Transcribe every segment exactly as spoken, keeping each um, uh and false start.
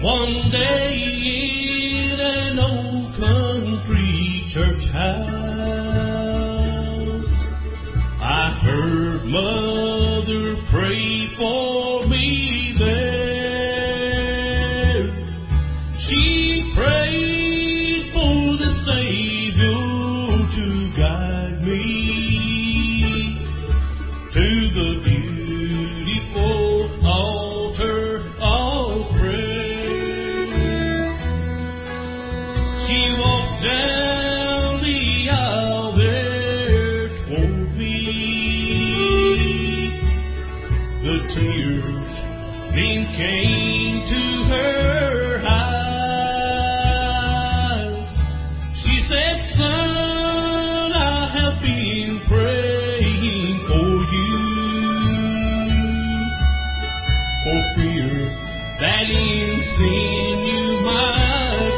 One day in an old country church house, I heard Mother pray for me there. She prayed for the Savior to guide me to the beautiful altar of prayer. She walked down the aisle there toward me, the tears then came to her eyes. She said, "Son, I have been praying for you, for fear that in sin you might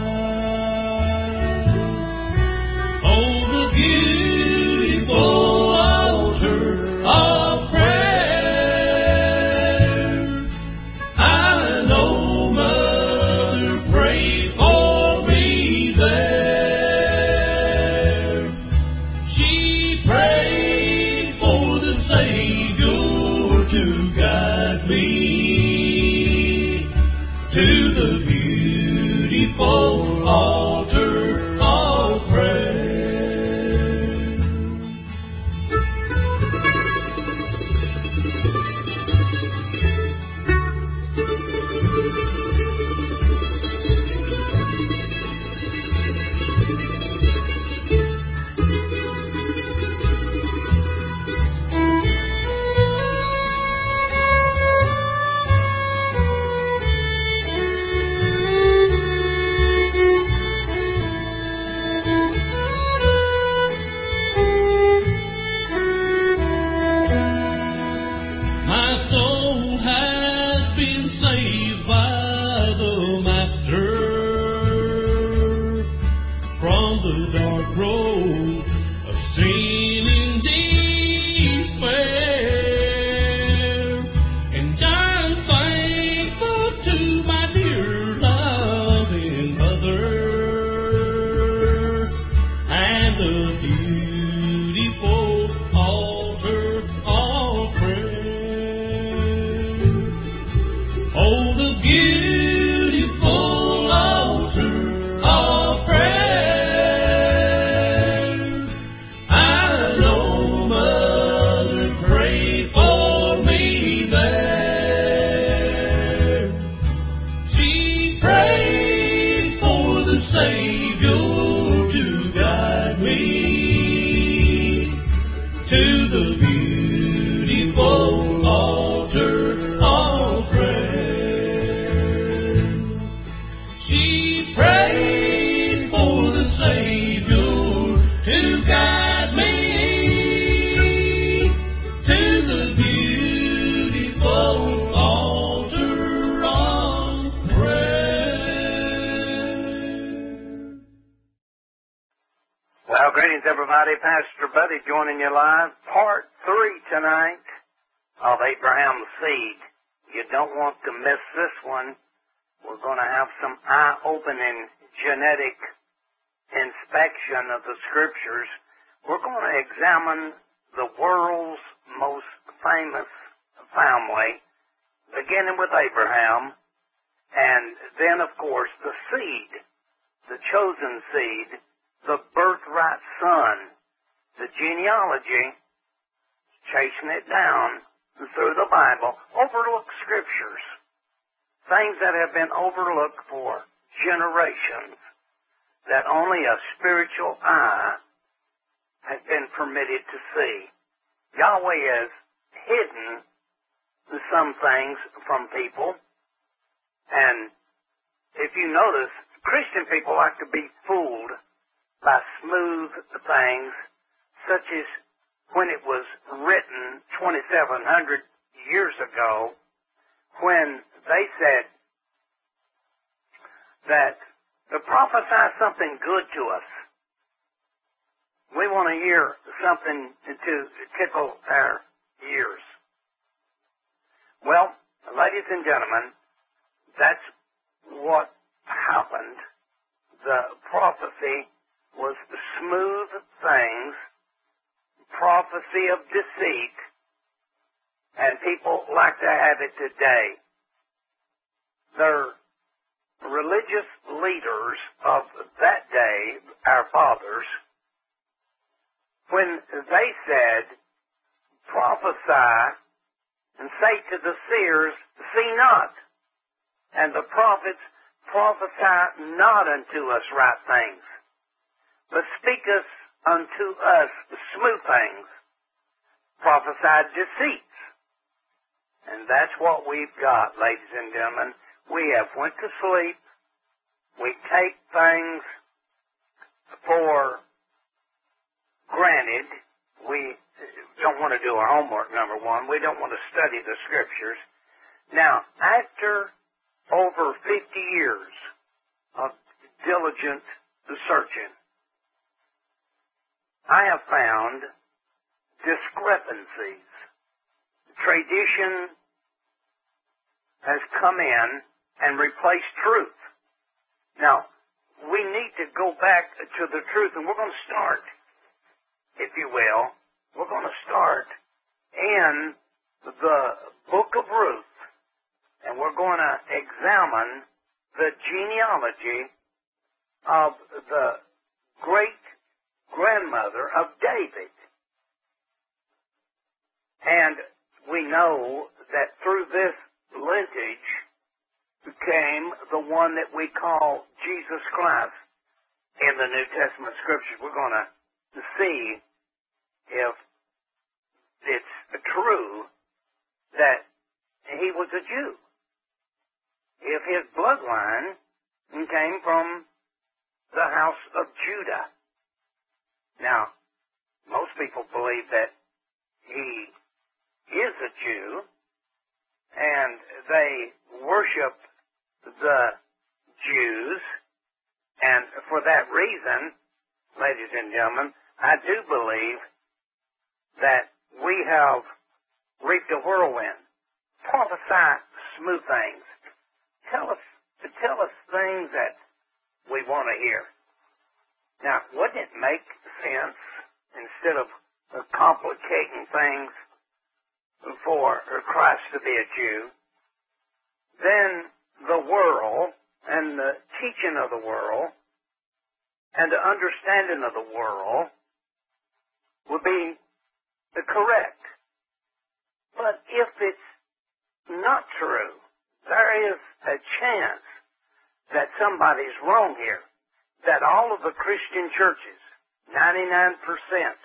die. Oh, the beautiful altar of prayer. I know Mother prayed for me there. She prayed for the Savior to guide me to the beautiful altar of prayer." My soul has been saved by the Master from the dark roads of sin and despair. And I'm thankful to my dear loving Mother and the beautiful altar of prayer. Oh, the beautiful altar of prayer. I know Mother prayed for me there. She prayed for the Savior to guide me to the beautiful altar of prayer. She prayed for the Savior to guide me to the beautiful altar of prayer. Well, greetings, everybody. Pastor Buddy joining you live. Part three tonight of Abraham's Seed. You don't want to miss this one. We're going to have some eye-opening genetic inspection of the Scriptures. We're going to examine the world's most famous family, beginning with Abraham, and then, of course, the seed, the chosen seed, the birthright son, the genealogy, chasing it down through the Bible, overlooked Scriptures, things that have been overlooked for generations, that only a spiritual eye has been permitted to see. Yahweh has hidden some things from people, and if you notice, Christian people like to be fooled by smooth things, such as when it was written twenty-seven hundred years ago, when they said that to prophesy something good to us, we want to hear something to tickle our ears. Well, ladies and gentlemen, that's what happened. The prophecy was smooth things, prophecy of deceit, and people like to have it today. The religious leaders of that day, our fathers, when they said, prophesy and say to the seers, see not, and the prophets, prophesy not unto us right things, but speak us unto us smooth things, prophesied deceits. And that's what we've got, ladies and gentlemen. We have went to sleep. We take things for granted. We don't want to do our homework, number one. We don't want to study the Scriptures. Now, after over fifty years of diligent searching, I have found discrepancies. Tradition has come in and replaced truth. Now, we need to go back to the truth, and we're going to start, if you will, we're going to start in the book of Ruth, and we're going to examine the genealogy of the great-grandmother of David. And we know that through this lineage came the one that we call Jesus Christ in the New Testament Scriptures. We're going to see if it's true that he was a Jew, if his bloodline came from the house of Judah. Now, most people believe that he is a Jew, and they worship the Jews, and for that reason, ladies and gentlemen, I do believe that we have reaped a whirlwind. Prophesy smooth things. Tell us, tell us things that we want to hear. Now, wouldn't it make sense, instead of complicating things for Christ to be a Jew, then the world and the teaching of the world and the understanding of the world would be correct. But if it's not true, there is a chance that somebody's wrong here, that all of the Christian churches, ninety-nine percent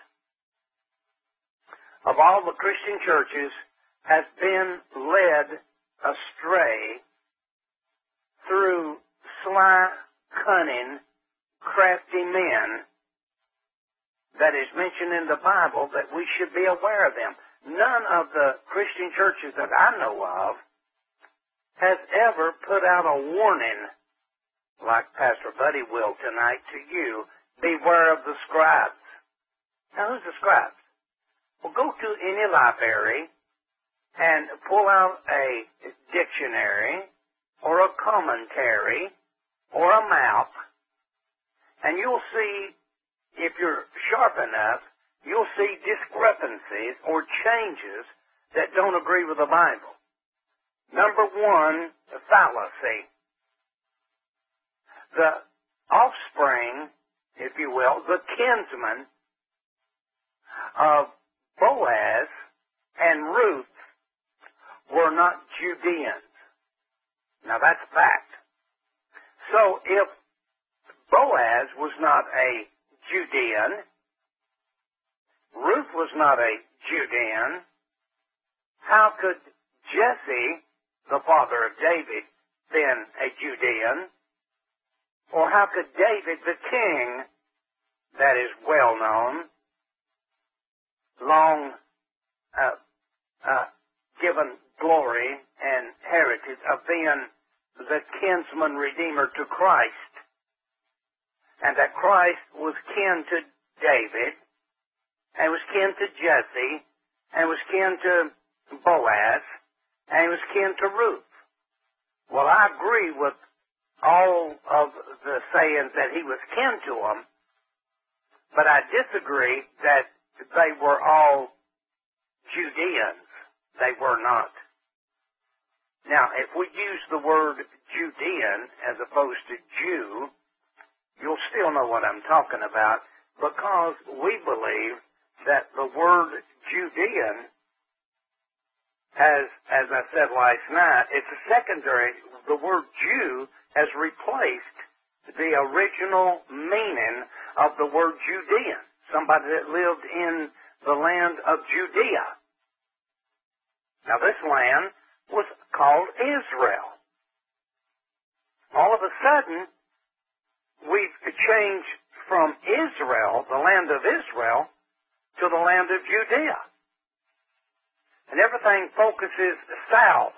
of all the Christian churches, has been led astray through sly, cunning, crafty men that is mentioned in the Bible, that we should be aware of them. None of the Christian churches that I know of has ever put out a warning like Pastor Buddy will tonight to you. Beware of the scribes. Now, who's the scribes? Well, go to any library and pull out a dictionary or a commentary or a map, and you'll see, if you're sharp enough, you'll see discrepancies or changes that don't agree with the Bible. Number one, the fallacy. The offspring, if you will, the kinsman of Boaz and Ruth were not Judeans. Now that's fact. So if Boaz was not a Judean, Ruth was not a Judean, how could Jesse, the father of David, been a Judean? Or how could David, the king, that is well known, long uh, uh, given glory and heritage of being the kinsman redeemer to Christ, and that Christ was kin to David, and was kin to Jesse, and was kin to Boaz, and he was kin to Ruth. Well, I agree with all of the sayings that he was kin to them, but I disagree that they were all Judeans. They were not. Now, if we use the word Judean as opposed to Jew, you'll still know what I'm talking about, because we believe that the word Judean, as as I said last night, it's a secondary. The word Jew has replaced the original meaning of the word Judean, somebody that lived in the land of Judea. Now, this land was called Israel. All of a sudden, we've changed from Israel, the land of Israel, to the land of Judea. And everything focuses south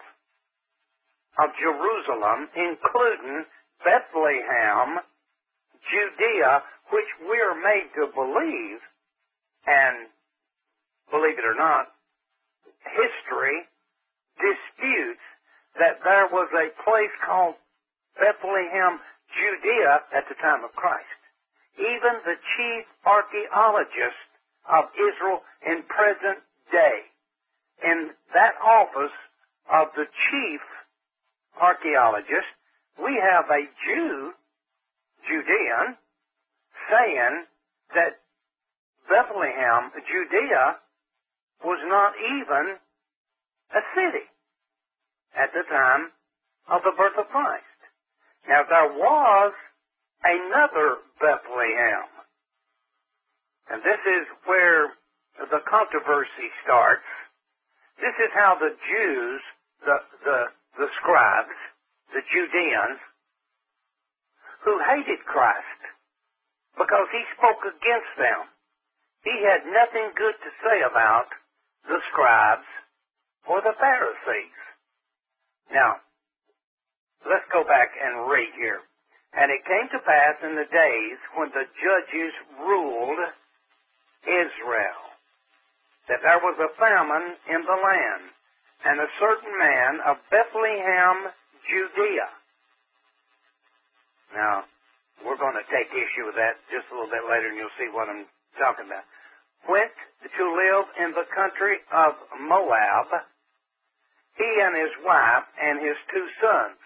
of Jerusalem, including Bethlehem, Judea, which we're made to believe, and believe it or not, history disputes that there was a place called Bethlehem, Judea at the time of Christ. Even the chief archaeologist of Israel in present day, in that office of the chief archaeologist, we have a Jew, Judean, saying that Bethlehem, Judea, was not even a city at the time of the birth of Christ. Now, there was another Bethlehem, and this is where the controversy starts. This is how the Jews, the, the, the scribes, the Judeans, who hated Christ because he spoke against them. He had nothing good to say about the scribes or the Pharisees. Now, let's go back and read here. And it came to pass in the days when the judges ruled Israel, that there was a famine in the land, and a certain man of Bethlehem, Judea. Now, we're going to take issue with that just a little bit later, and you'll see what I'm talking about. Went to live in the country of Moab, he and his wife and his two sons.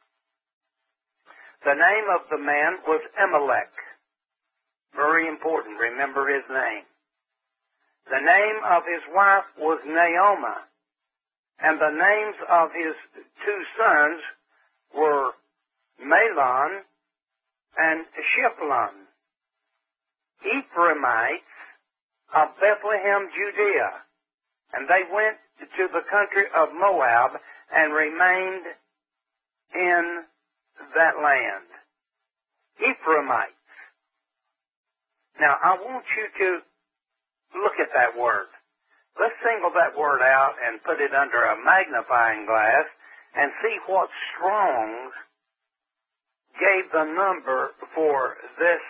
The name of the man was Amalek. Very important, remember his name. The name of his wife was Naomi, and the names of his two sons were Mahlon and Shiphlon, Ephraimites of Bethlehem, Judea. And they went to the country of Moab and remained in that land. Ephraimites. Now, I want you to look at that word. Let's single that word out and put it under a magnifying glass and see what Strong's gave the number for this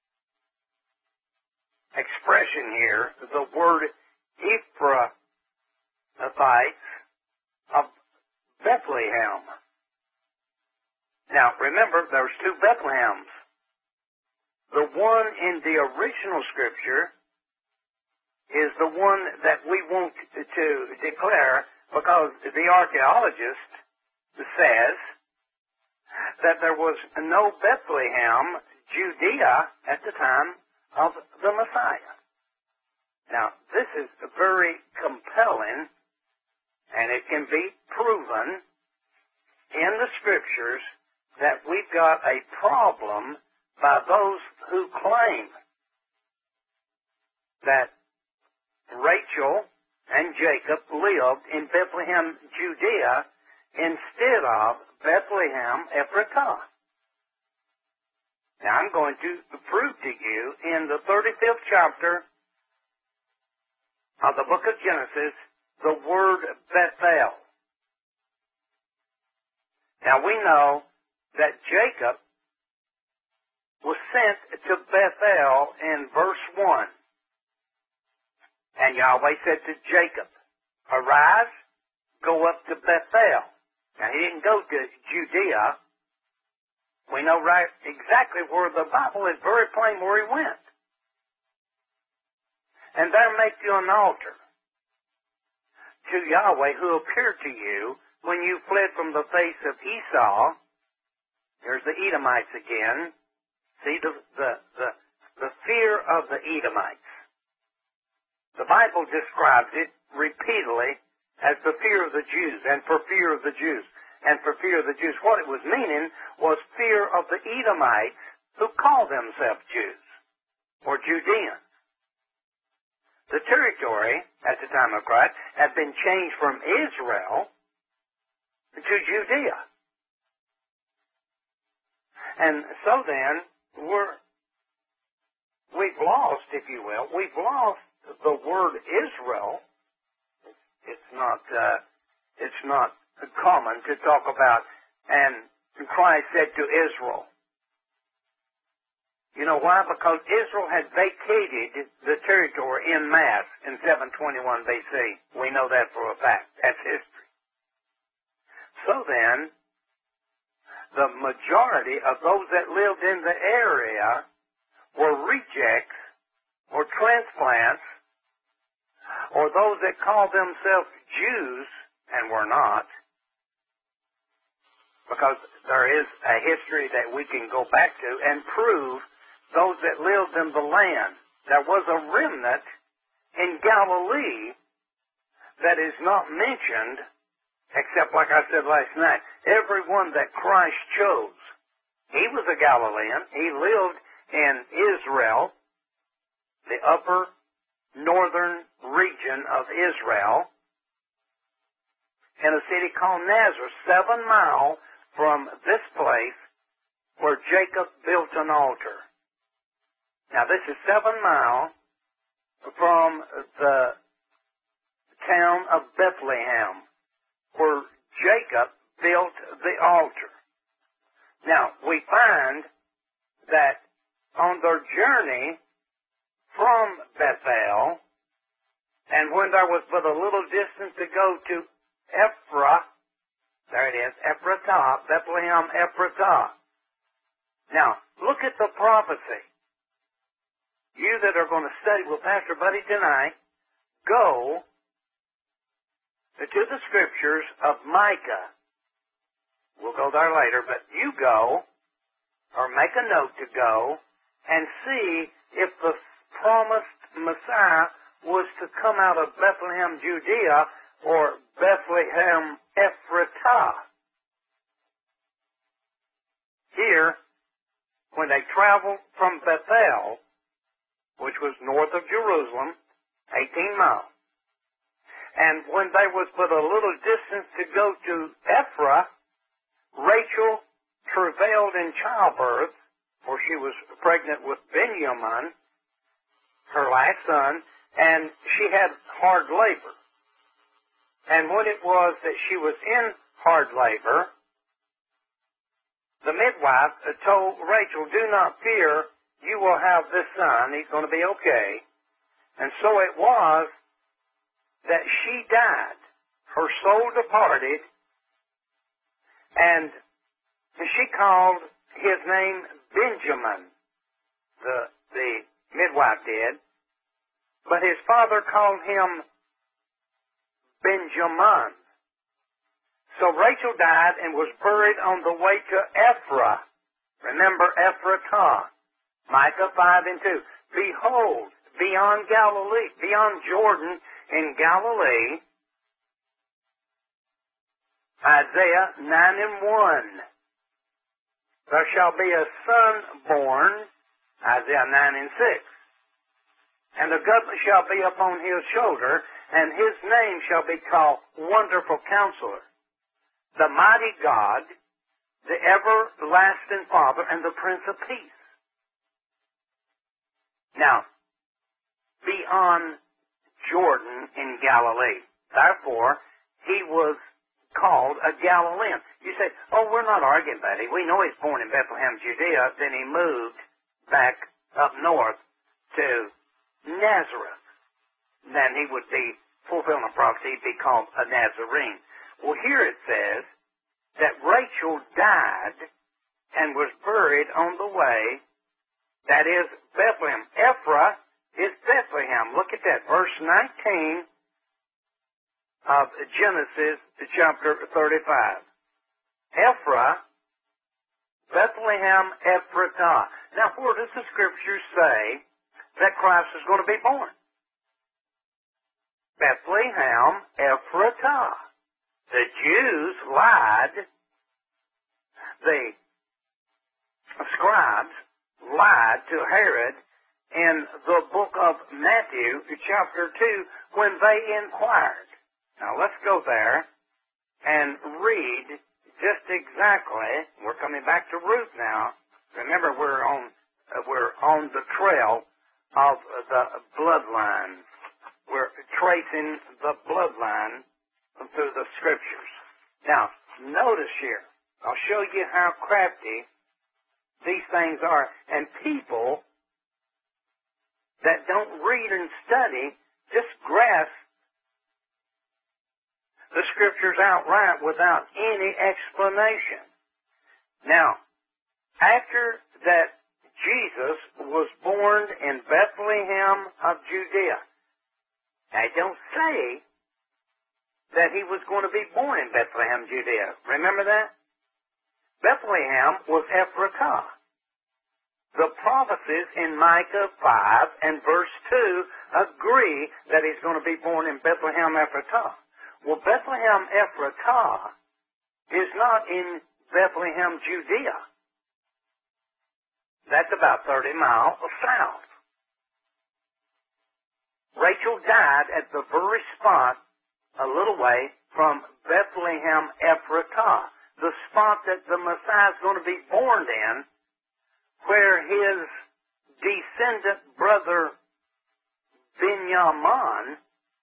expression here, the word Ephraimites of Bethlehem. Now, remember, there's two Bethlehems. The one in the original Scripture is the one that we want to declare, because the archaeologist says that there was no Bethlehem, Judea, at the time of the Messiah. Now, this is very compelling, and it can be proven in the Scriptures that we've got a problem by those who claim that Rachel and Jacob lived in Bethlehem, Judea, instead of Bethlehem, Ephratah. Now, I'm going to prove to you in the thirty-fifth chapter of the book of Genesis the word Bethel. Now, we know that Jacob was sent to Bethel in verse one. And Yahweh said to Jacob, "Arise, go up to Bethel." Now, he didn't go to Judea. We know right exactly where the Bible is very plain where he went. And there make you an altar to Yahweh who appeared to you when you fled from the face of Esau. There's the Edomites again. See the, the, the, the fear of the Edomites. The Bible describes it repeatedly as the fear of the Jews and for fear of the Jews and for fear of the Jews. What it was meaning was fear of the Edomites who call themselves Jews or Judeans. The territory at the time of Christ had been changed from Israel to Judea. And so then, we're, we've lost, if you will, we've lost the word Israel. It's not, uh, it's not common to talk about, and Christ said to Israel. You know why? Because Israel had vacated the territory en masse in seven twenty-one B C. We know that for a fact. That's history. So then, the majority of those that lived in the area were rejects or transplants or those that called themselves Jews and were not, because there is a history that we can go back to and prove those that lived in the land. There was a remnant in Galilee that is not mentioned, except like I said last night, everyone that Christ chose. He was a Galilean. He lived in Israel, the upper northern region of Israel, in a city called Nazareth, seven miles from this place where Jacob built an altar. Now, this is seven miles from the town of Bethlehem, where Jacob built the altar. Now, we find that on their journey from Bethel, and when there was but a little distance to go to Ephrath, there it is, Ephratah, Bethlehem, Ephratah. Now, look at the prophecy. You that are going to study with Pastor Buddy tonight, go to the scriptures of Micah. We'll go there later, but you go, or make a note to go, and see if the promised Messiah was to come out of Bethlehem, Judea, or Bethlehem, Ephratah. Here, when they traveled from Bethel, which was north of Jerusalem, eighteen miles. And when there was but a little distance to go to Ephrath, Rachel travailed in childbirth, for she was pregnant with Benjamin, her last son, and she had hard labor. And when it was that she was in hard labor, the midwife told Rachel, "Do not fear, you will have this son. He's going to be okay." And so it was that she died. Her soul departed, and she called his name Benjamin, the, the midwife did, but his father called him Benjamin. So Rachel died and was buried on the way to Ephrath. Remember Ephratah. Micah five and two. Behold, beyond Galilee, beyond Jordan in Galilee, Isaiah nine and one. There shall be a son born, Isaiah nine and six. And the government shall be upon his shoulder, and his name shall be called Wonderful Counselor, the Mighty God, the Everlasting Father, and the Prince of Peace. Now, beyond Jordan in Galilee. Therefore, he was called a Galilean. You say, "Oh, we're not arguing about it. We know he's born in Bethlehem, Judea. Then he moved back up north to Nazareth. Then he would be fulfilling a prophecy, he'd be called a Nazarene." Well, here it says that Rachel died and was buried on the way, that is Bethlehem. Ephrath is Bethlehem. Look at that, verse nineteen of Genesis chapter thirty-five. Ephrath, Bethlehem Ephratah. Now, where does the Scripture say that Christ is going to be born? Bethlehem Ephratah. The Jews lied. The scribes lied to Herod in the book of Matthew, chapter two, when they inquired. Now, let's go there and read just exactly. We're coming back to Ruth now. Remember, we're on uh, we're on the trail of the bloodline. We're tracing the bloodline through the Scriptures. Now, notice here. I'll show you how crafty these things are. And people that don't read and study just grasp the Scriptures outright without any explanation. Now, after that Jesus was born in Bethlehem of Judea, I don't say that he was going to be born in Bethlehem, Judea. Remember that? Bethlehem was Ephratah. The prophecies in Micah five and verse two agree that he's going to be born in Bethlehem, Ephratah. Well, Bethlehem Ephratah is not in Bethlehem, Judea. That's about thirty miles south. Rachel died at the very spot a little way from Bethlehem Ephratah, the spot that the Messiah is going to be born in, where his descendant brother Binyamin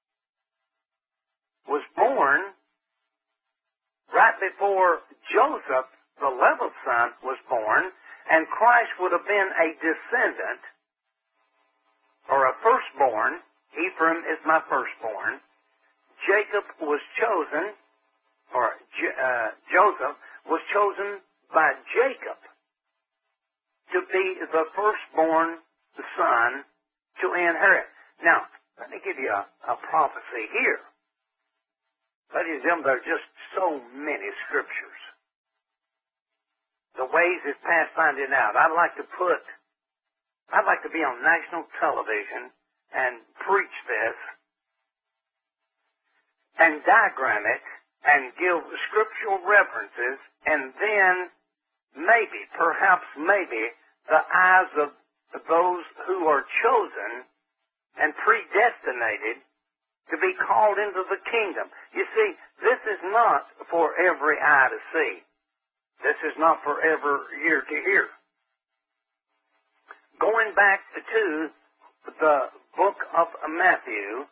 was born right before Joseph, the eleventh son, was born, and Christ would have been a descendant or a firstborn. Ephraim is my firstborn. Jacob was chosen, or uh, Joseph was chosen by Jacob to be the firstborn son to inherit. Now, let me give you a, a prophecy here. Ladies and gentlemen, there are just so many Scriptures. The ways is past finding out. I'd like to put, I'd like to be on national television and preach this and diagram it and give scriptural references, and then maybe, perhaps maybe, the eyes of those who are chosen and predestinated to be called into the kingdom. You see, this is not for every eye to see. This is not for every ear to hear. Going back to the book of Matthew,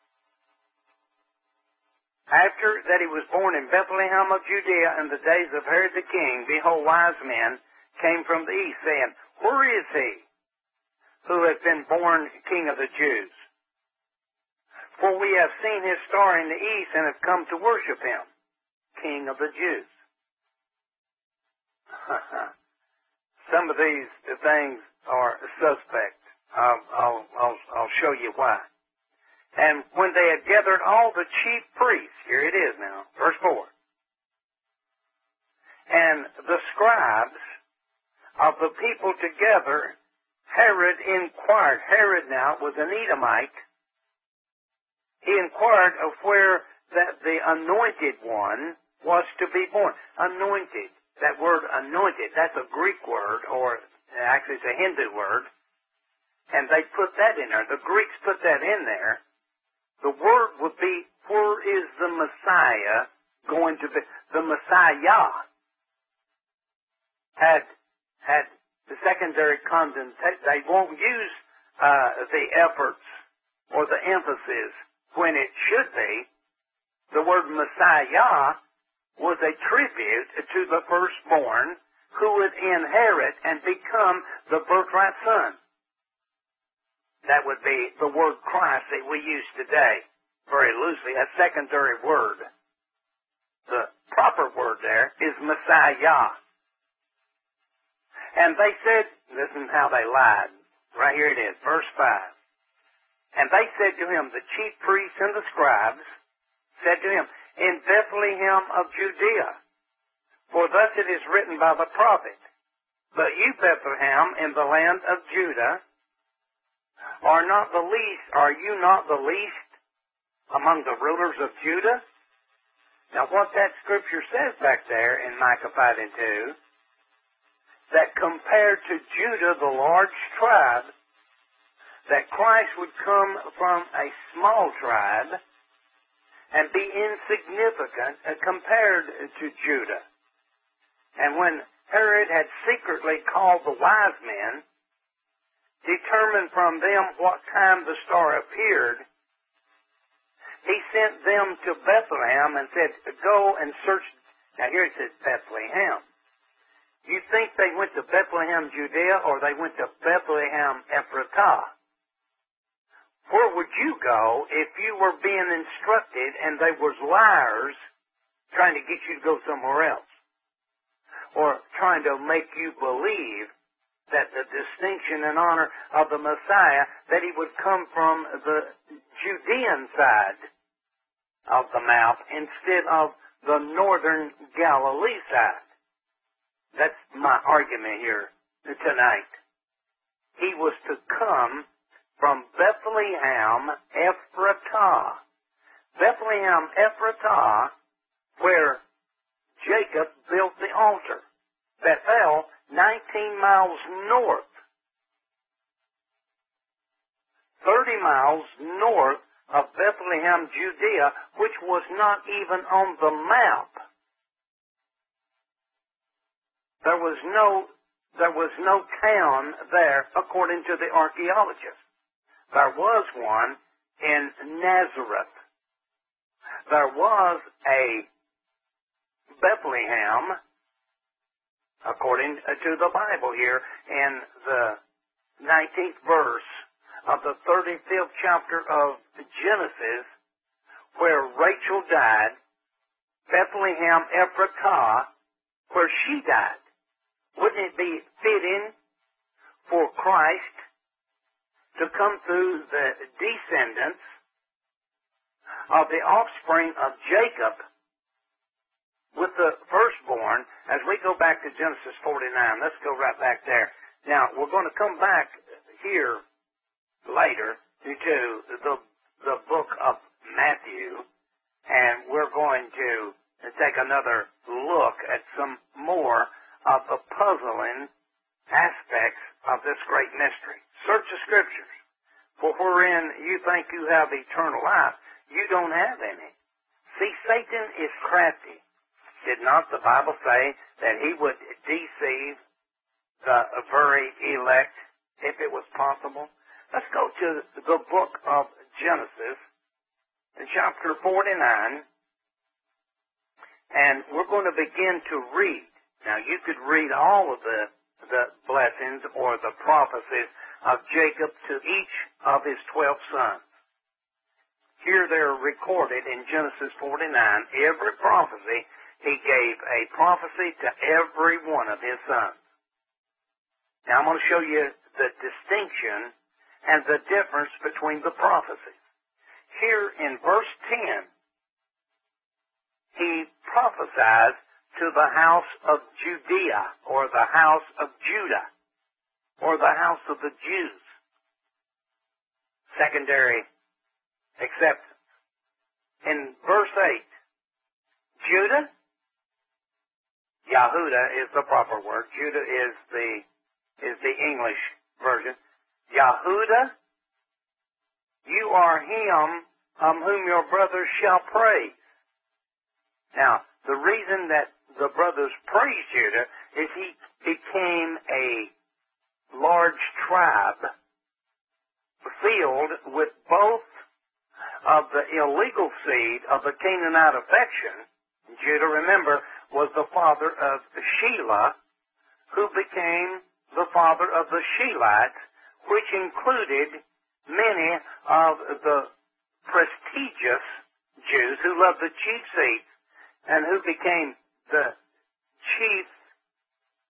after that he was born in Bethlehem of Judea in the days of Herod the king, behold, wise men came from the east, saying, where is he who has been born King of the Jews? For we have seen his star in the east and have come to worship him, King of the Jews. Some of these things are suspect. I'll, I'll, I'll, I'll show you why. And when they had gathered all the chief priests, here it is now, verse four, and the scribes of the people together, Herod inquired. Herod now was an Edomite. He inquired of where that the anointed one was to be born. Anointed. That word anointed, that's a Greek word, or actually it's a Hindu word. And they put that in there. The Greeks put that in there. The word would be, where is the Messiah going to be? The Messiah had, had the secondary connotation. They won't use uh, the efforts or the emphasis when it should be. The word Messiah was a tribute to the firstborn who would inherit and become the birthright son. That would be the word Christ that we use today, very loosely, a secondary word. The proper word there is Messiah. And they said, listen how they lied. Right here it is, verse five. And they said to him, the chief priests and the scribes said to him, in Bethlehem of Judea, for thus it is written by the prophet, but you, Bethlehem, in the land of Judah, are not the least, are you not the least among the rulers of Judah? Now what that scripture says back there in Micah five and two, that compared to Judah, the large tribe, that Christ would come from a small tribe and be insignificant compared to Judah. And when Herod had secretly called the wise men, determined from them what time the star appeared, he sent them to Bethlehem and said, go and search. Now here it says Bethlehem. You think they went to Bethlehem, Judea, or they went to Bethlehem, Ephratah? Where would you go if you were being instructed and they was liars trying to get you to go somewhere else? Or trying to make you believe that the distinction and honor of the Messiah, that he would come from the Judean side of the mount instead of the northern Galilee side. That's my argument here tonight. He was to come from Bethlehem, Ephratah. Bethlehem, Ephratah, where Jacob built the altar. Bethel, nineteen miles north. thirty miles north of Bethlehem, Judea, which was not even on the map. There was no, there was no town there, according to the archaeologists. There was one in Nazareth. There was a Bethlehem, according to the Bible here, in the nineteenth verse of the thirty-fifth chapter of Genesis, where Rachel died, Bethlehem Ephratah, where she died. Wouldn't it be fitting for Christ to come through the descendants of the offspring of Jacob with the firstborn? As we go back to Genesis forty-nine, let's go right back there. Now, we're going to come back here later to the, the book of Matthew, and we're going to take another look at some more of the puzzling aspects of this great mystery. Search the Scriptures, for wherein you think you have eternal life, you don't have any. See, Satan is crafty. Did not the Bible say that he would deceive the very elect if it was possible? Let's go to the book of Genesis, in chapter forty-nine, and we're going to begin to read. Now, you could read all of the, the blessings or the prophecies of Jacob to each of his twelve sons. Here they're recorded in Genesis forty-nine. Every prophecy, he gave a prophecy to every one of his sons. Now, I'm going to show you the distinction and the difference between the prophecies. Here in verse ten, he prophesies to the house of Judea, or the house of Judah, or the house of the Jews. Secondary acceptance. In verse eight, Judah, Yahudah is the proper word. Judah is the, is the English version. Yahudah, you are him um whom your brothers shall praise. Now, the reason that the brothers praised Judah is he became a large tribe filled with both of the illegal seed of the Canaanite affection. Judah, remember, was the father of Shelah, who became the father of the Shelites, which included many of the prestigious Jews who loved the chief seats and who became the chief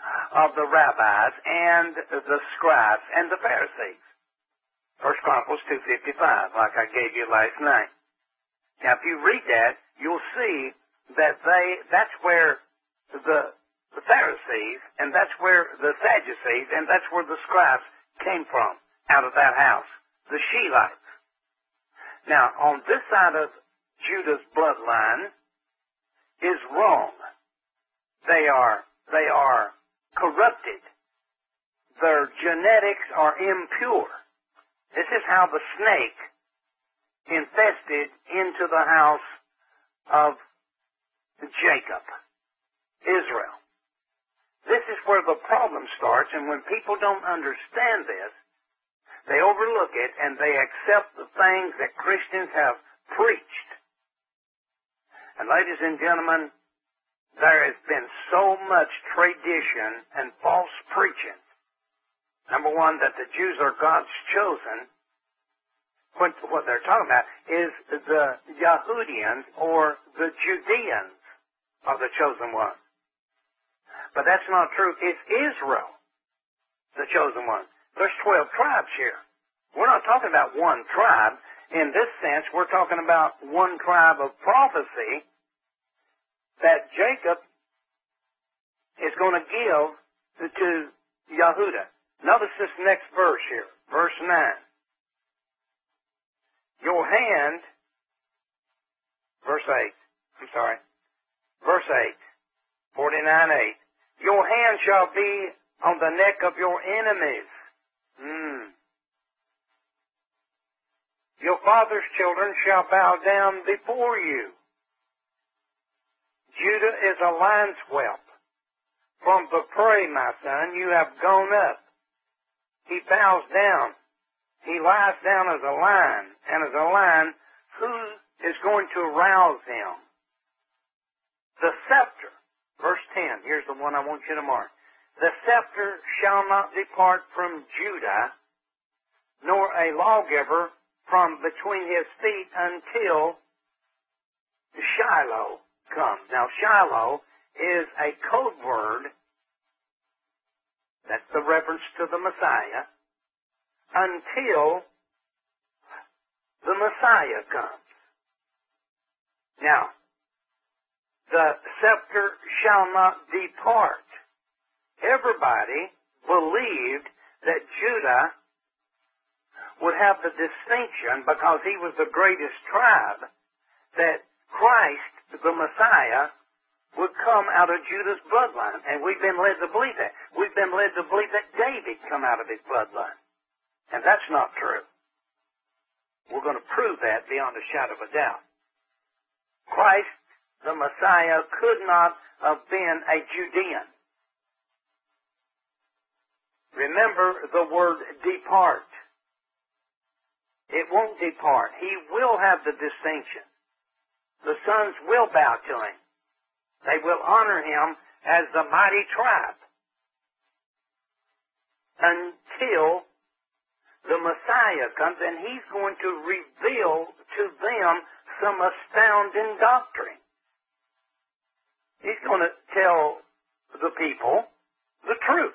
of the rabbis and the scribes and the Pharisees. First Chronicles two fifty-five, like I gave you last night. Now, if you read that, you'll see that they, that's where the, the Pharisees, and that's where the Sadducees, and that's where the scribes came from, out of that house, the Shilites. Now, on this side of Judah's bloodline is wrong. They are, they are corrupted. Their genetics are impure. This is how the snake infested into the house of Jacob, Israel. This is where the problem starts, and when people don't understand this, they overlook it and they accept the things that Christians have preached. And ladies and gentlemen, there has been so much tradition and false preaching. Number one, that the Jews are God's chosen. What, what they're talking about is the Yahudians or the Judeans are the chosen ones. But that's not true. It's Israel, the chosen one. There's twelve tribes here. We're not talking about one tribe. In this sense, we're talking about one tribe of prophecy that Jacob is going to give to Yehudah. Notice this next verse here, verse nine. Your hand, verse eight, I'm sorry, verse eight, forty-nine eight. Your hand shall be on the neck of your enemies. Mm. Your father's children shall bow down before you. Judah is a lion's whelp. From the prey, my son, you have gone up. He bows down. He lies down as a lion, and as a lion, who is going to rouse him? The scepter, verse ten, here's the one I want you to mark. The scepter shall not depart from Judah, nor a lawgiver from between his feet until Shiloh comes. Now, Shiloh is a code word. That's the reference to the Messiah. Until the Messiah comes. Now, the scepter shall not depart. Everybody believed that Judah would have the distinction, because he was the greatest tribe, that Christ, the Messiah, would come out of Judah's bloodline. And we've been led to believe that. We've been led to believe that David come out of his bloodline. And that's not true. We're going to prove that beyond a shadow of a doubt. Christ, the Messiah, could not have been a Judean. Remember the word depart. It won't depart. He will have the distinction. The sons will bow to him. They will honor him as the mighty tribe until the Messiah comes, and he's going to reveal to them some astounding doctrine. He's going to tell the people the truth.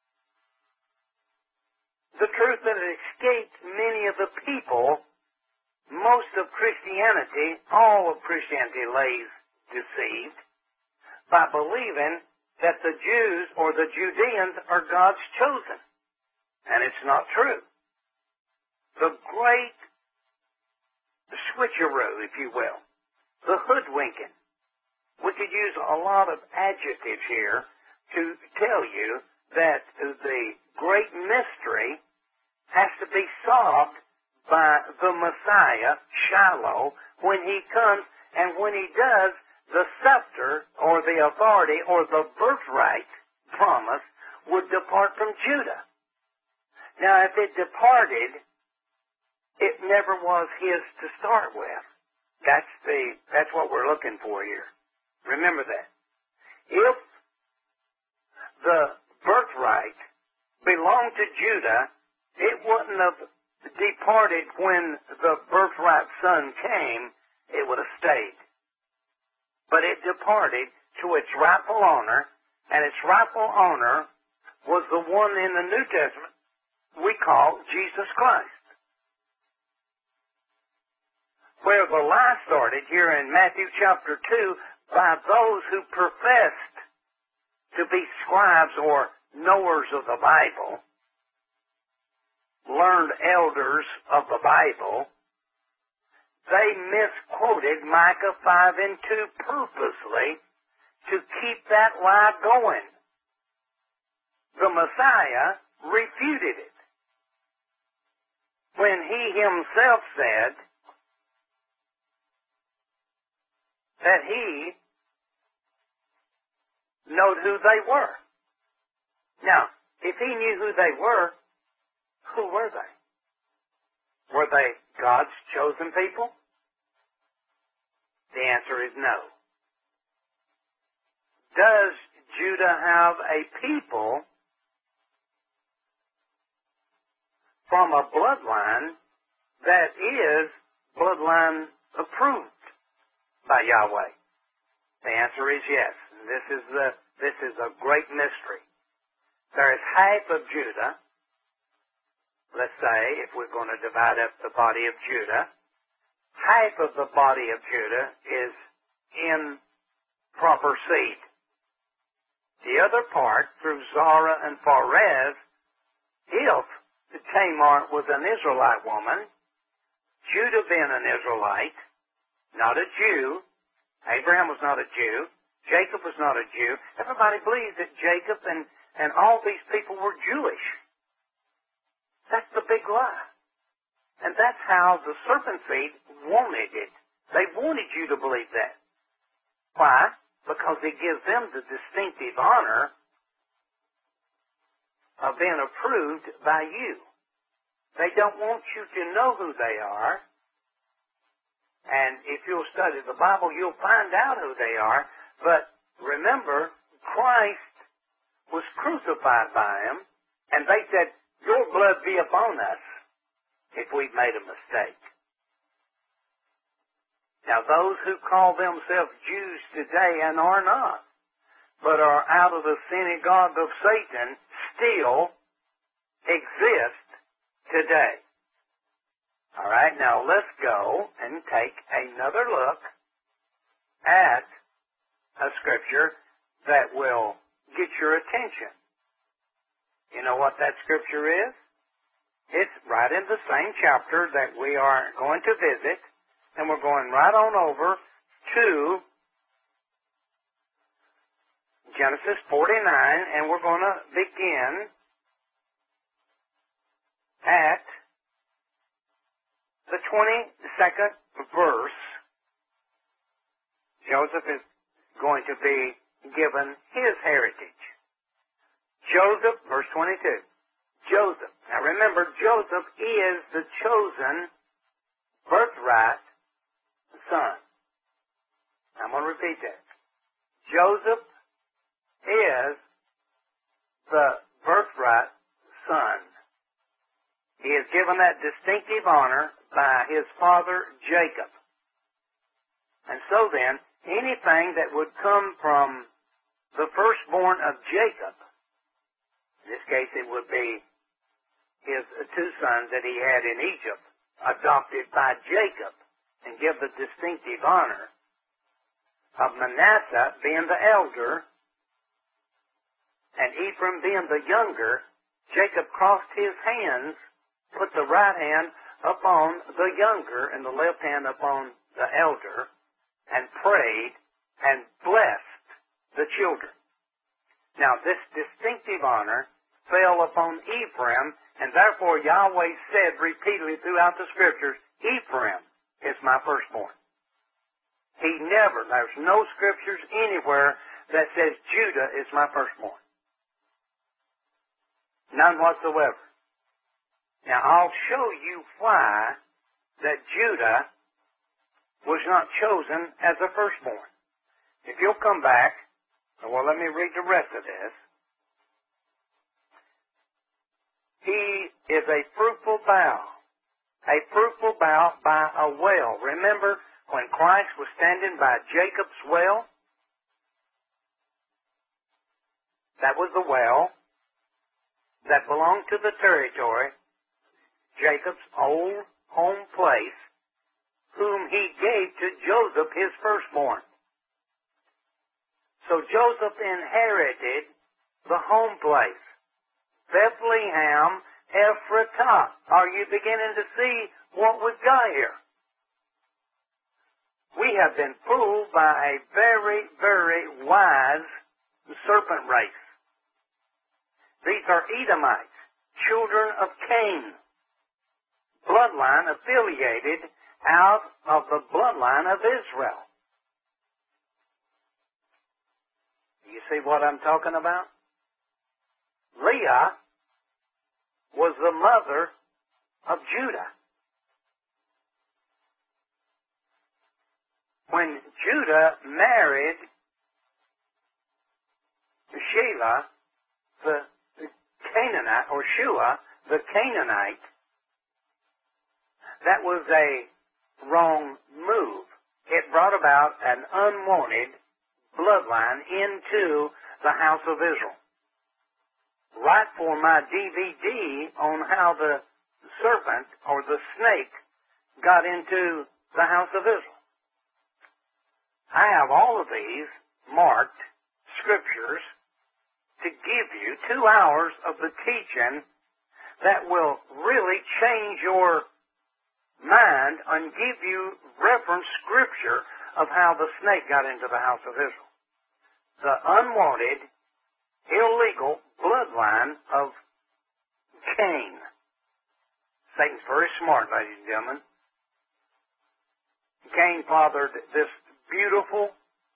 The truth that escaped many of the people. Most of Christianity, all of Christianity lays deceived by believing that the Jews or the Judeans are God's chosen. And it's not true. The great switcheroo, if you will, the hoodwinking. We could use a lot of adjectives here to tell you that the great mystery has to be solved by the Messiah, Shiloh, when he comes, and when he does, the scepter or the authority or the birthright promise would depart from Judah. Now, if it departed, it never was his to start with. That's the, that's what we're looking for here. Remember that. If the birthright belonged to Judah, it wouldn't have departed when the birthright son came. It would have stayed. But it departed to its rightful honor and its rightful owner was the one in the New Testament we call Jesus Christ. Where the lie started here in Matthew chapter two by those who professed to be scribes or knowers of the Bible, learned elders of the Bible, they misquoted Micah five and two purposely to keep that lie going. The Messiah refuted it when he himself said that he knowed who they were. Now, if he knew who they were, who were they? Were they God's chosen people? The answer is no. Does Judah have a people from a bloodline that is bloodline approved by Yahweh? The answer is yes. This is the this is a great mystery. There is half of Judah. Let's say, if we're going to divide up the body of Judah, half of the body of Judah is in proper seed. The other part, through Zara and Pharez, if Tamar was an Israelite woman, Judah being an Israelite, not a Jew, Abraham was not a Jew, Jacob was not a Jew. Everybody believes that Jacob and, and all these people were Jewish. That's the big lie. And that's how the serpent seed wanted it. They wanted you to believe that. Why? Because it gives them the distinctive honor of being approved by you. They don't want you to know who they are. And if you'll study the Bible, you'll find out who they are. But remember, Christ was crucified by them, and they said, your blood be upon us if we've made a mistake. Now, those who call themselves Jews today and are not, but are out of the synagogue of Satan, still exist today. All right, now let's go and take another look at a scripture that will get your attention. You know what that scripture is? It's right in the same chapter that we are going to visit, and we're going right on over to Genesis forty-nine, and we're going to begin at the twenty-second verse. Joseph is going to be given his heritage. Joseph, verse twenty-two. Joseph. Now remember, Joseph is the chosen birthright son. I'm going to repeat that. Joseph is the birthright son. He is given that distinctive honor by his father Jacob. And so then, anything that would come from the firstborn of Jacob, in this case it would be his two sons that he had in Egypt, adopted by Jacob, and give the distinctive honor of Manasseh being the elder, and Ephraim being the younger. Jacob crossed his hands, put the right hand upon the younger and the left hand upon the elder, and prayed and blessed the children. Now, this distinctive honor fell upon Ephraim, and therefore Yahweh said repeatedly throughout the Scriptures, Ephraim is my firstborn. He never, there's no Scriptures anywhere that says Judah is my firstborn. None whatsoever. Now, I'll show you why that Judah was not chosen as a firstborn. If you'll come back, well, let me read the rest of this. He is a fruitful bough, a fruitful bough by a well. Remember when Christ was standing by Jacob's well? That was the well that belonged to the territory, Jacob's old home place, whom he gave to Joseph, his firstborn. So Joseph inherited the home place, Bethlehem Ephratah. Are you beginning to see what we've got here? We have been fooled by a very, very wise serpent race. These are Edomites, children of Cain, bloodline affiliated out of the bloodline of Israel. Do you see what I'm talking about? Leah was the mother of Judah. When Judah married Shelah, the Canaanite, or Shua, the Canaanite, that was a wrong move. It brought about an unwanted bloodline into the house of Israel. Right for my D V D on how the serpent or the snake got into the house of Israel. I have all of these marked scriptures to give you two hours of the teaching that will really change your mind and give you reference scripture of how the snake got into the house of Israel. The unwanted, illegal bloodline of Cain. Satan's very smart, ladies and gentlemen. Cain fathered this beautiful,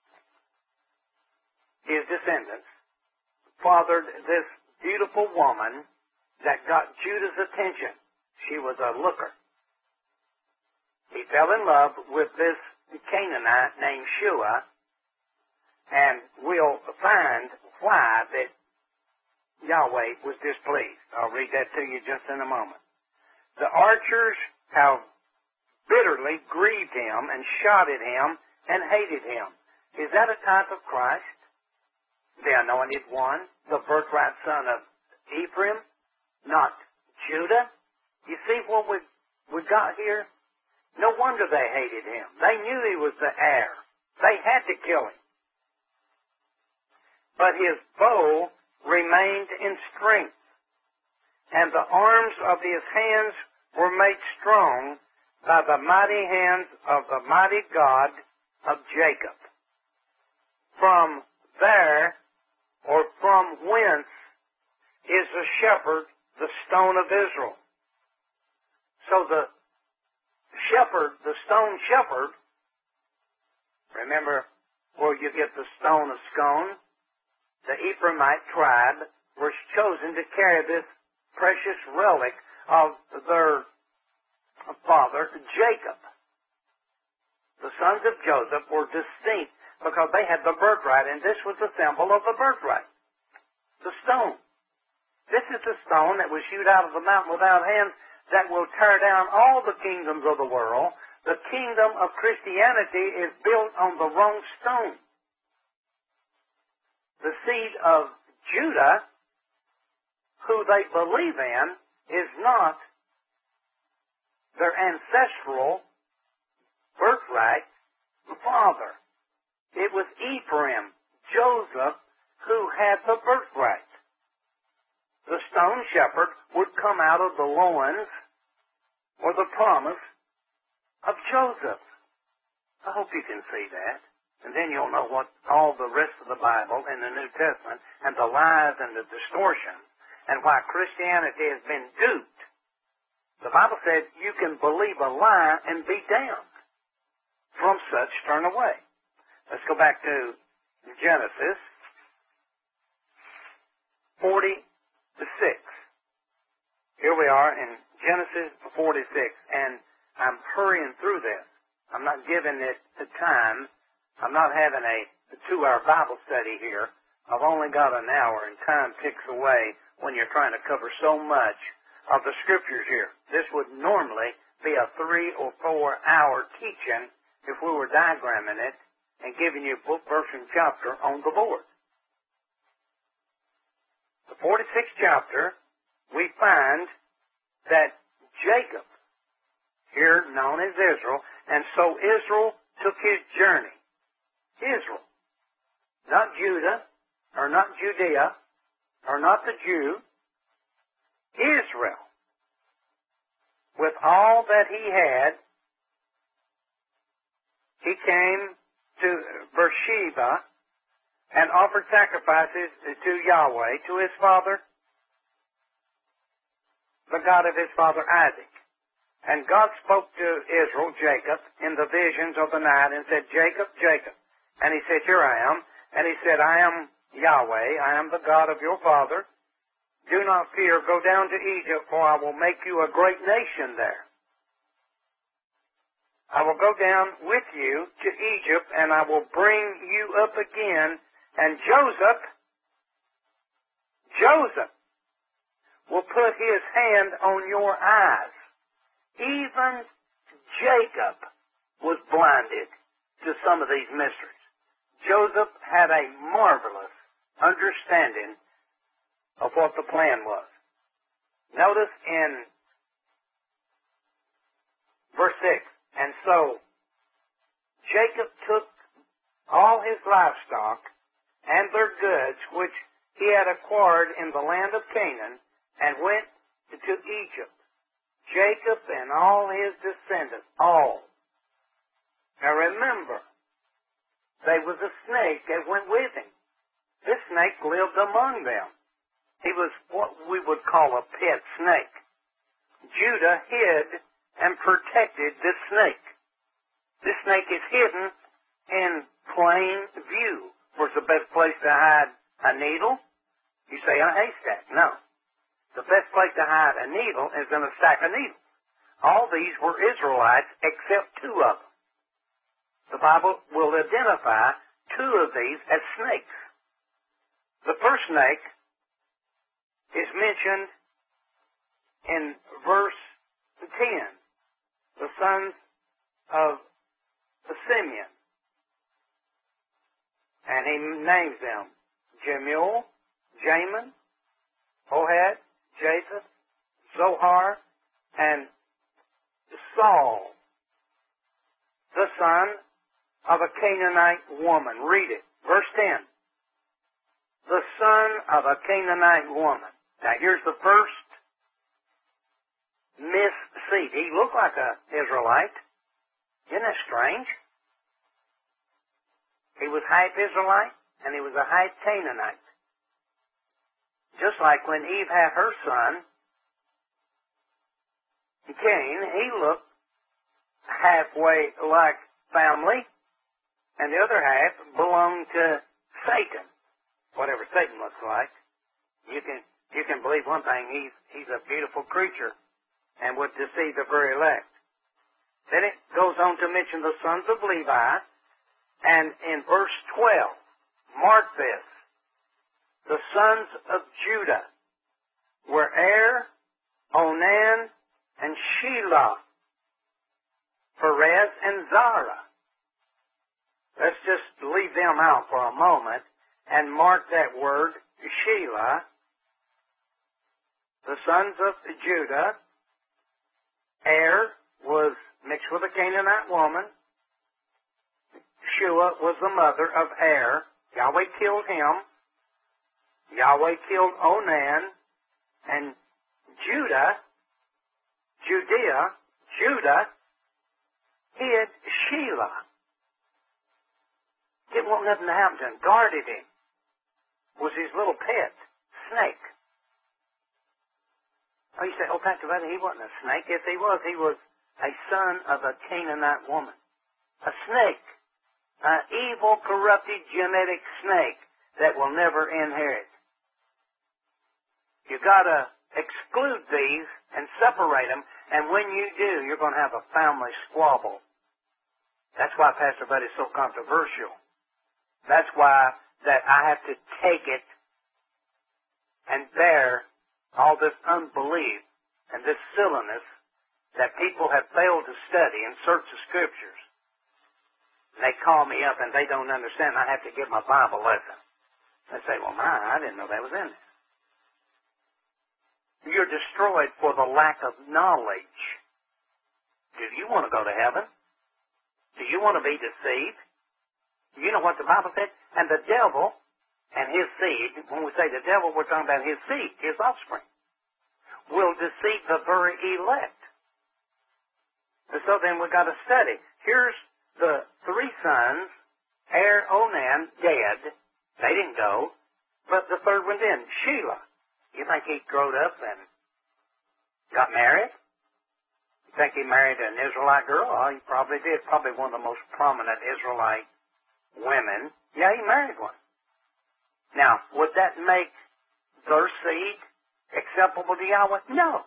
his descendants, fathered this beautiful woman that got Judah's attention. She was a looker. He fell in love with this Canaanite named Shua, and we'll find why that Yahweh was displeased. I'll read that to you just in a moment. The archers have bitterly grieved him and shot at him and hated him. Is that a type of Christ? The anointed one, the birthright son of Ephraim, not Judah? You see what we we got here? No wonder they hated him. They knew he was the heir. They had to kill him. But his bow remained in strength, and the arms of his hands were made strong by the mighty hands of the mighty God of Jacob. From there, or from whence, is the shepherd, the stone of Israel. So the shepherd, the stone shepherd, remember where you get the stone of scone? The Ephraimite tribe was chosen to carry this precious relic of their father, Jacob. The sons of Joseph were distinct because they had the birthright, and this was the symbol of the birthright. The stone. This is the stone that was hewed out of the mountain without hands that will tear down all the kingdoms of the world. The kingdom of Christianity is built on the wrong stone. The seed of Judah, who they believe in, is not their ancestral birthright father. It was Ephraim, Joseph, who had the birthright. The stone shepherd would come out of the loins or the promise of Joseph. I hope you can see that. And then you'll know what all the rest of the Bible in the New Testament and the lies and the distortions and why Christianity has been duped. The Bible said you can believe a lie and be damned. From such turn away. Let's go back to Genesis forty-six. Here we are in Genesis forty-six, and I'm hurrying through this. I'm not giving it the time. I'm not having a two-hour Bible study here. I've only got an hour, and time ticks away when you're trying to cover so much of the Scriptures here. This would normally be a three- or four-hour teaching if we were diagramming it and giving you book, verse, and chapter on the board. the forty-sixth chapter, we find that Jacob, here known as Israel, and so Israel took his journey. Israel, not Judah, or not Judea, or not the Jew, Israel, with all that he had, he came to Beersheba and offered sacrifices to Yahweh, to his father, the God of his father Isaac. And God spoke to Israel, Jacob, in the visions of the night and said, Jacob, Jacob. And he said, here I am. And he said, I am Yahweh, I am the God of your father. Do not fear, go down to Egypt, for I will make you a great nation there. I will go down with you to Egypt, and I will bring you up again. And Joseph, Joseph will put his hand on your eyes. Even Jacob was blinded to some of these mysteries. Joseph had a marvelous understanding of what the plan was. Notice in verse six, and so Jacob took all his livestock and their goods which he had acquired in the land of Canaan and went to Egypt. Jacob and all his descendants, all. Now remember, there was a snake that went with him. This snake lived among them. He was what we would call a pet snake. Judah hid and protected this snake. This snake is hidden in plain view. Where's the best place to hide a needle? You say a haystack. No. The best place to hide a needle is in a stack of needles. All these were Israelites except two of them. The Bible will identify two of these as snakes. The first snake is mentioned in verse ten. The sons of Simeon. And he names them Jemuel, Jamin, Ohad, Japheth, Zohar, and Saul, the son of a Canaanite woman. Read it. Verse ten. The son of a Canaanite woman. Now here's the first misseed. He looked like an Israelite. Isn't that strange? He was half Israelite and he was a half Canaanite. Just like when Eve had her son, Cain, he looked halfway like family, and the other half belonged to Satan. Whatever Satan looks like. You can you can believe one thing, he's he's a beautiful creature and would deceive the very elect. Then it goes on to mention the sons of Levi, and in verse twelve, mark this. The sons of Judah were Er, Onan, and Shelah, Perez, and Zara. Let's just leave them out for a moment and mark that word, Shelah. The sons of Judah, Er was mixed with a Canaanite woman. Shua was the mother of Er. Yahweh killed him. Yahweh killed Onan. And Judah, Judea, Judah, hid Shelah. Didn't want nothing to happen to him. Guarded him. Was his little pet, snake. Oh, you say, oh, Pastor Buddy, he wasn't a snake. Yes, he was. He was a son of a Canaanite woman. A snake. An evil, corrupted, genetic snake that will never inherit. You've got to exclude these and separate them, and when you do, you're going to have a family squabble. That's why Pastor Buddy is so controversial. That's why that I have to take it and bear all this unbelief and this silliness that people have failed to study and search the Scriptures. And they call me up and they don't understand. I have to give my Bible lesson. They say, well, my, I didn't know that was in there. You're destroyed for the lack of knowledge. Do you want to go to heaven? Do you want to be deceived? You know what the Bible said? And the devil and his seed, when we say the devil, we're talking about his seed, his offspring, will deceive the very elect. And so then we've got to study. Here's the three sons, Er, Onan, dead. They didn't go. But the third one did. Shelah. You think he growed up and got married? You think he married an Israelite girl? Oh, he probably did. Probably one of the most prominent Israelite women. Yeah, he married one. Now, would that make their seed acceptable to Yahweh? No.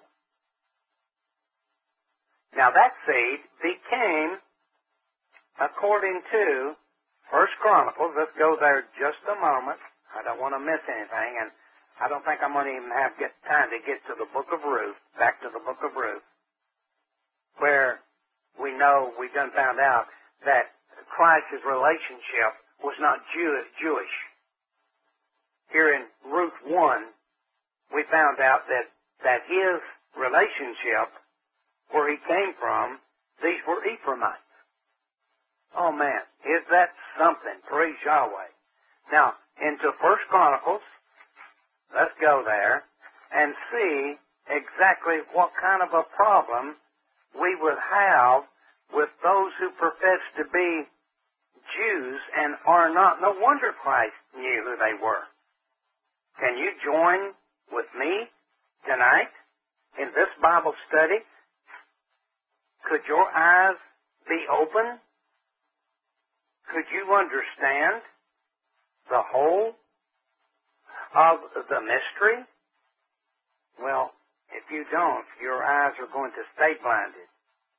Now, that seed became, according to First Chronicles, let's go there just a moment. I don't want to miss anything, and I don't think I'm going to even have get time to get to the book of Ruth, back to the book of Ruth, where we know we done found out that Christ's relationship was not Jew- Jewish. Here in Ruth one, we found out that, that his relationship, where he came from, these were Ephraimites. Oh man, is that something? Praise Yahweh. Now, into First Chronicles, let's go there and see exactly what kind of a problem we would have with those who profess to be Jews and are not. No wonder Christ knew who they were. Can you join with me tonight in this Bible study? Could your eyes be open? Could you understand the whole of the mystery? Well, if you don't, your eyes are going to stay blinded.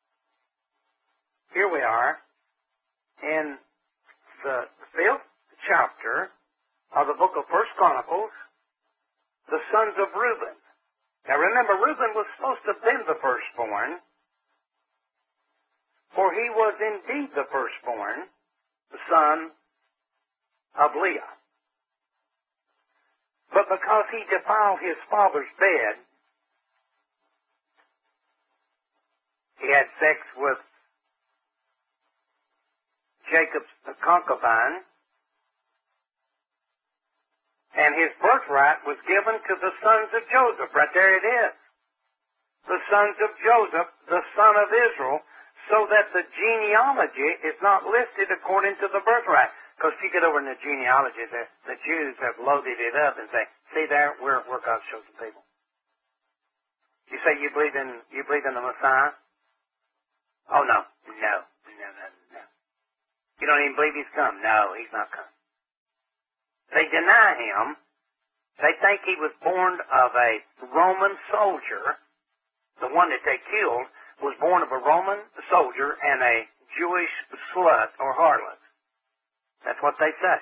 Here we are in the fifth chapter of the book of First Chronicles, the sons of Reuben. Now remember, Reuben was supposed to have been the firstborn, for he was indeed the firstborn, the son of Leah. But because he defiled his father's bed, he had sex with Jacob's concubine, and his birthright was given to the sons of Joseph. Right there it is. The sons of Joseph, the son of Israel, so that the genealogy is not listed according to the birthright. Because if you get over in the genealogy, the, the Jews have loaded it up and say, see there, we're, we're God's chosen people. You say you believe in you believe in the Messiah? Oh, no. No. No, no, no. You don't even believe he's come? No, he's not come. They deny him. They think he was born of a Roman soldier. The one that they killed was born of a Roman soldier and a Jewish slut or harlot. That's what they say.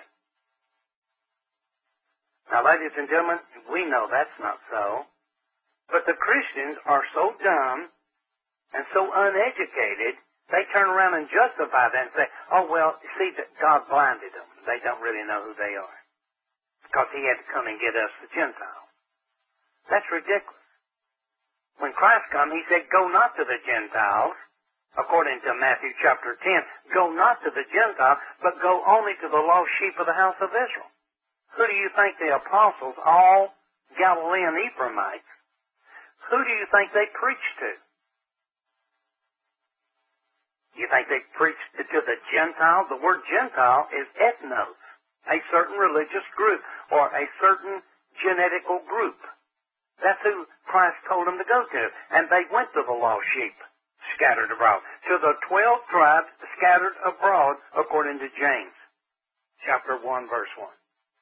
Now, ladies and gentlemen, we know that's not so. But the Christians are so dumb and so uneducated, they turn around and justify that and say, oh, well, see, that God blinded them. They don't really know who they are. Because he had to come and get us, the Gentiles. That's ridiculous. When Christ come, he said, go not to the Gentiles, according to Matthew chapter ten. Go not to the Gentiles, but go only to the lost sheep of the house of Israel. Who do you think the apostles, all Galilean Ephraimites, who do you think they preached to? You think they preached to the Gentiles? The word Gentile is ethnos, a certain religious group or a certain genetical group. That's who Christ told them to go to. And they went to the lost sheep scattered abroad. To the twelve tribes scattered abroad, according to James, chapter one, verse one.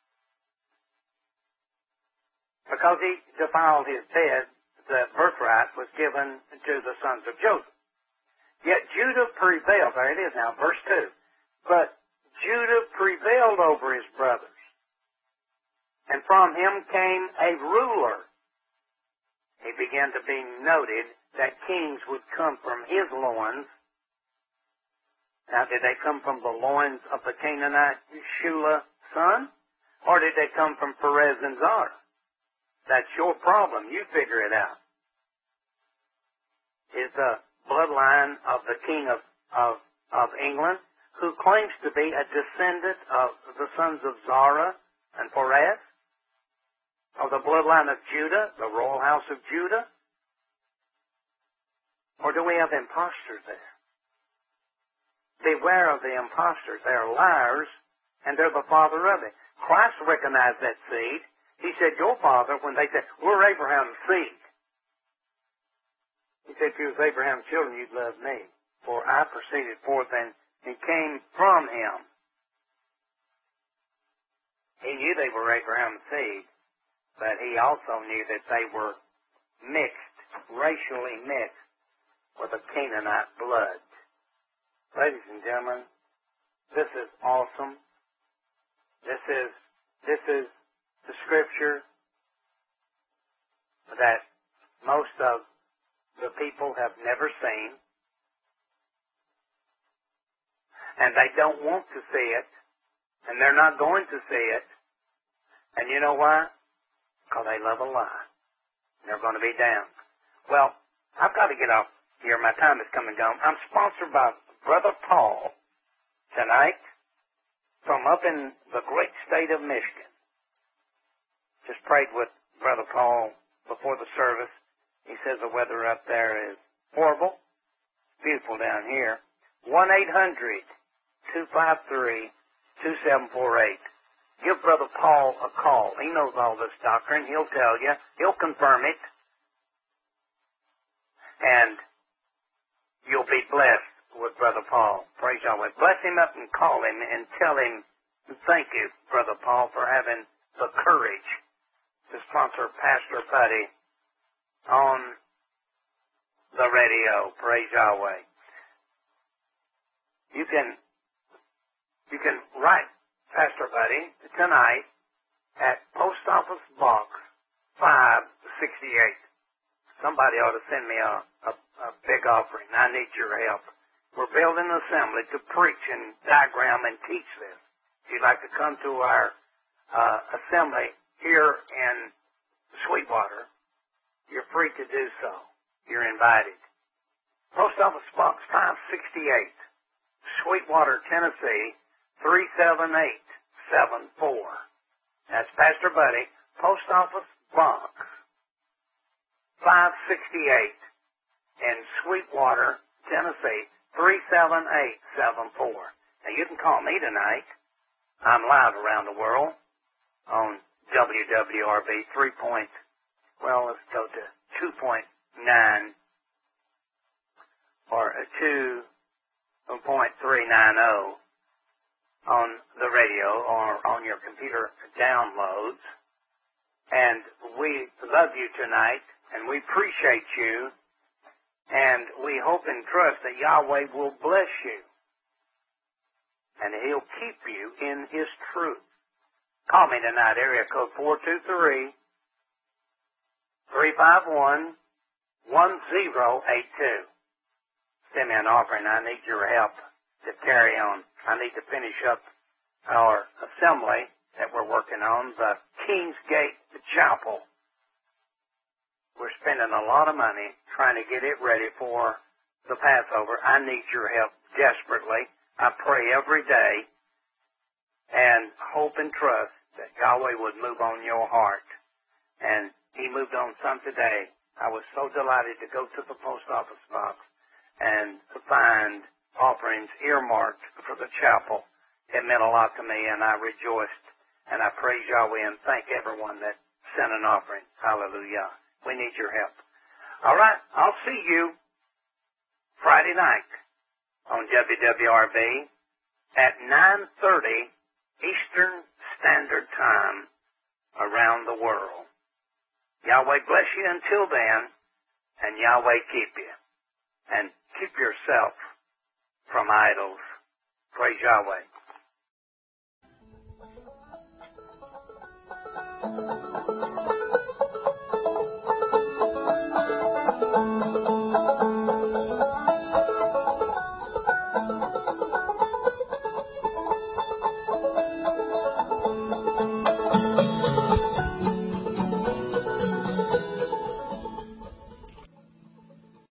Because he defiled his bed, the birthright was given to the sons of Joseph. Yet Judah prevailed. There it is now, verse two. But Judah prevailed over his brothers. And from him came a ruler. He began to be noted that kings would come from his loins. Now, did they come from the loins of the Canaanite Shula son? Or did they come from Perez and Zara? That's your problem. You figure it out. Is the bloodline of the king of, of, of England, who claims to be a descendant of the sons of Zara and Perez, of the bloodline of Judah, the royal house of Judah? Or do we have imposters there? Beware of the imposters. They're liars, and they're the father of it. Christ recognized that seed. He said, your father, when they said, we're Abraham's seed. He said, if you was Abraham's children, you'd love me. For I proceeded forth and, and came from him. He knew they were Abraham's seed, but he also knew that they were mixed, racially mixed, with a Canaanite blood. Ladies and gentlemen, this is awesome. This is, this is the scripture that most of the people have never seen. And they don't want to see it. And they're not going to see it. And you know why? Because they love a lie. They're going to be damned. Well, I've got to get off here. My time is coming down. I'm sponsored by Brother Paul tonight from up in the great state of Michigan. Just prayed with Brother Paul before the service. He says the weather up there is horrible. It's beautiful down here. one eight hundred two five three two seven four eight. Give Brother Paul a call. He knows all this doctrine. He'll tell you. He'll confirm it. And you'll be blessed with Brother Paul. Praise Yahweh. Bless him up and call him and tell him, thank you, Brother Paul, for having the courage to sponsor Pastor Buddy on the radio. Praise Yahweh. You can, you can write Pastor Buddy tonight at Post Office Box five sixty-eight. Somebody ought to send me a, a, a big offering. I need your help. We're building an assembly to preach and diagram and teach this. If you'd like to come to our uh, assembly here in Sweetwater, you're free to do so. You're invited. Post Office Box five sixty-eight, Sweetwater, Tennessee, three seven eight seven four. That's Pastor Buddy. Post Office Box five sixty-eight in Sweetwater, Tennessee, three seven eight seven four. Now, you can call me tonight. I'm live around the world on W W R B three point, well, let's go to two point nine or two point three nine zero on the radio or on your computer downloads. And we love you tonight, and we appreciate you, and we hope and trust that Yahweh will bless you, and He'll keep you in His truth. Call me tonight, area code four two three, three five one, one zero eight two. Send me an offering. I need your help to carry on. I need to finish up our assembly that we're working on, the Kingsgate Chapel. We're spending a lot of money trying to get it ready for the Passover. I need your help desperately. I pray every day and hope and trust that Yahweh would move on your heart. And He moved on some today. I was so delighted to go to the post office box and to find offerings earmarked for the chapel. It meant a lot to me, and I rejoiced, and I praise Yahweh and thank everyone that sent an offering. Hallelujah. We need your help. All right, I'll see you Friday night on W W R B at nine thirty Eastern Standard Time around the world. Yahweh bless you until then, and Yahweh keep you. And keep yourself from idols. Praise Yahweh.